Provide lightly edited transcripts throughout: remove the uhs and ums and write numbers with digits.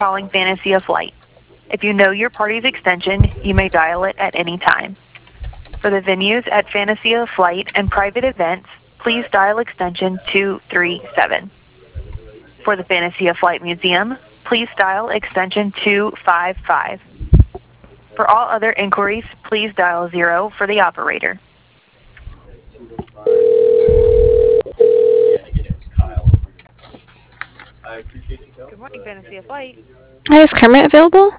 calling Fantasy of Flight. If you know your party's extension, you may dial it at any time. For the venues at Fantasy of Flight and private events, please dial extension 237. For the Fantasy of Flight Museum, please dial extension 255. For all other inquiries, please dial 0 for the operator. Good morning, Fantasy of Flight. Hi, is Kermit available?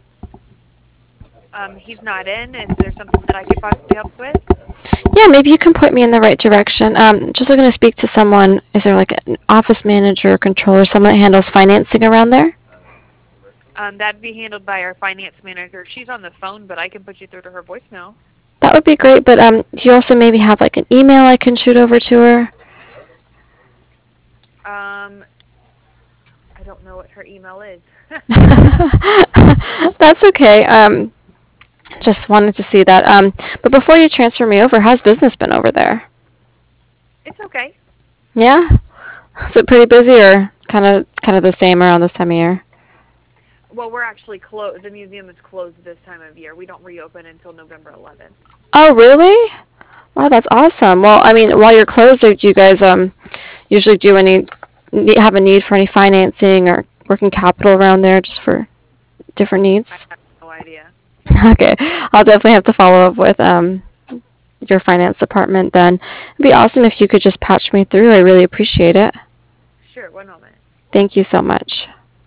He's not in. Is there something that I could possibly help with? Yeah, maybe you can point me in the right direction. Just looking to speak to someone. Is there like an office manager or controller, someone that handles financing around there? That'd be handled by our finance manager. She's on the phone, but I can put you through to her voicemail. That would be great, but do you also maybe have like an email I can shoot over to her? I don't know what her email is. That's okay. Just wanted to see that. But before you transfer me over, how's business been over there? It's okay. Yeah? Is it pretty busy or kind of the same around this time of year? Well, we're actually closed. The museum is closed this time of year. We don't reopen until November 11th. Oh, really? Wow, that's awesome. Well, I mean, while you're closed, do you guys usually have a need for any financing or working capital around there just for different needs? I have no idea. Okay, I'll definitely have to follow up with your finance department then. It'd be awesome if you could just patch me through. I really appreciate it. Sure, one moment. Thank you so much.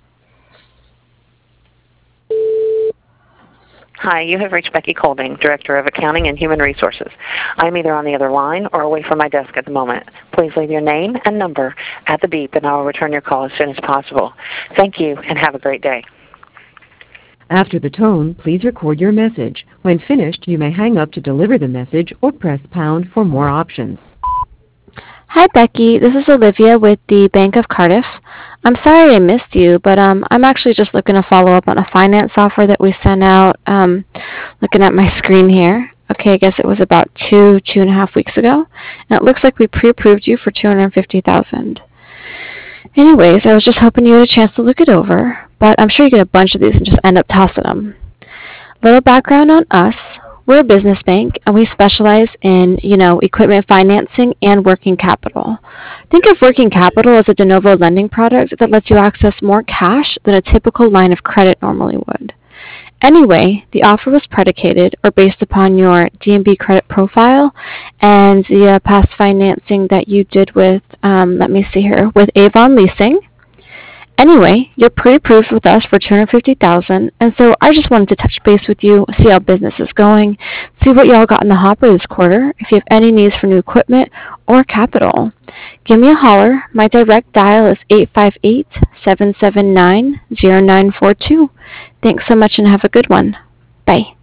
Hi, you have reached Becky Colding, Director of Accounting and Human Resources. I am either on the other line or away from my desk at the moment. Please leave your name and number at the beep, and I will return your call as soon as possible. Thank you, and have a great day. After the tone, please record your message. When finished, you may hang up to deliver the message or press pound for more options. Hi, Becky. This is Olivia with the Bank of Cardiff. I'm sorry I missed you, but I'm actually just looking to follow up on a finance offer that we sent out. Looking at my screen here. Okay, I guess it was about 2.5 weeks ago, and it looks like we pre-approved you for $250,000. Anyways, I was just hoping you had a chance to look it over, but I'm sure you get a bunch of these and just end up tossing them. Little background on us. We're a business bank, and we specialize in, equipment financing and working capital. Think of working capital as a de novo lending product that lets you access more cash than a typical line of credit normally would. Anyway, the offer was predicated or based upon your D&B credit profile and the past financing that you did with, with Avon Leasing. Anyway, you're pre-approved with us for $250,000, and so I just wanted to touch base with you, see how business is going, see what y'all got in the hopper this quarter, if you have any needs for new equipment or capital. Give me a holler. My direct dial is 858-779-0942. Thanks so much and have a good one. Bye.